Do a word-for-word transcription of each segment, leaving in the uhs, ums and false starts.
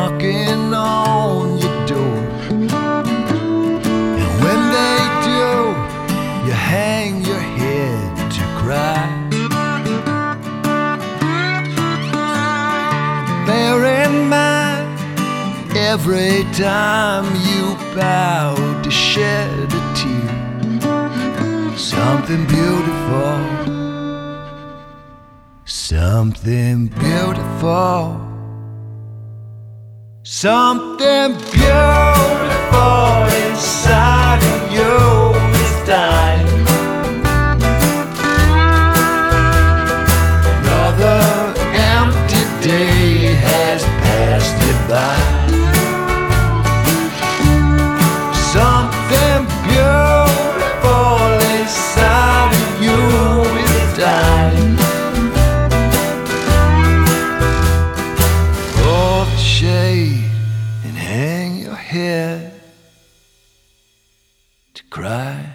knocking on your door. And when they do, you hang your head to cry. Bear in mind, every time you bow to shed a tear, something beautiful, something beautiful, something beautiful inside of you is dying. Another empty day has passed you by. Something beautiful inside of you is dying. Pull the shade and hang your head to cry.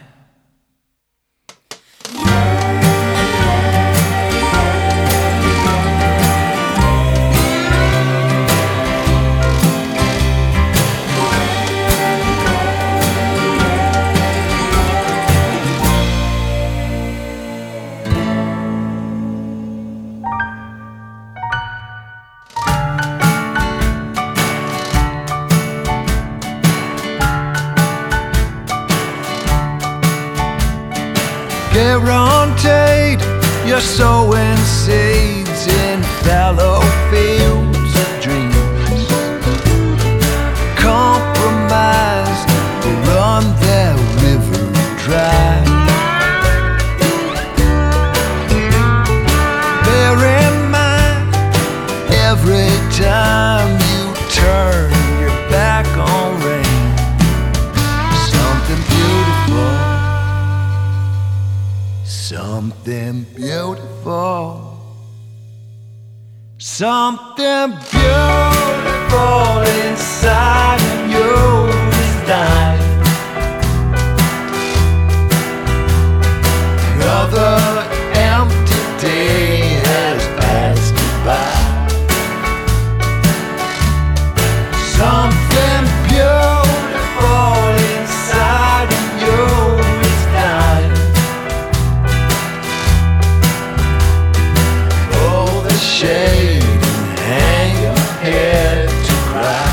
Guaranteed, you're sowing seeds in fallow fields of dreams. Compromised to run their river dry. Bear in mind, every time you turn your back on rain, something beautiful, something beautiful, something beautiful inside of you is dying. Another empty day has passed you by. Something beautiful inside of you is dying. Shade and hang your head to cry.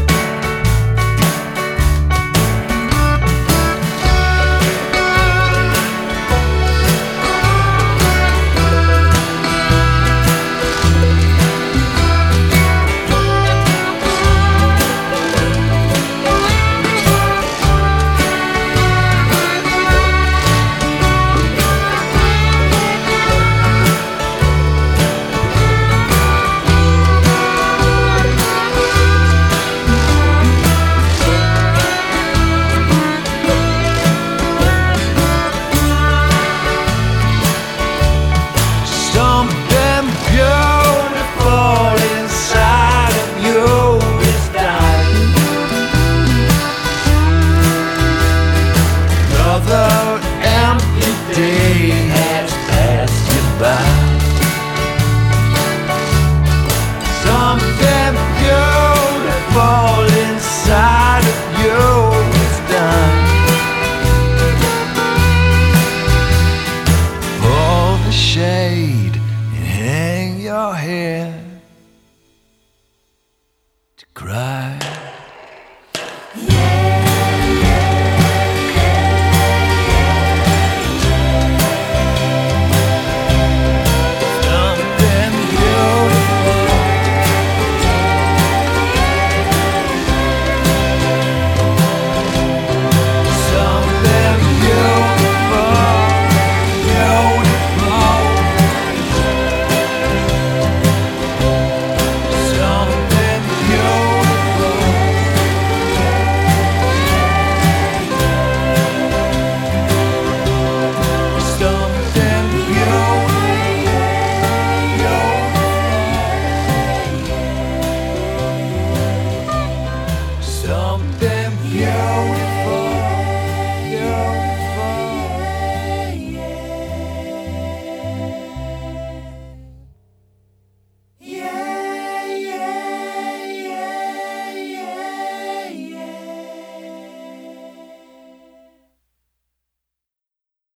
Something beautiful inside of you is dying. Another empty day has passed you by. Something beautiful inside of you is dying. Pull the shade and hang your head to cry.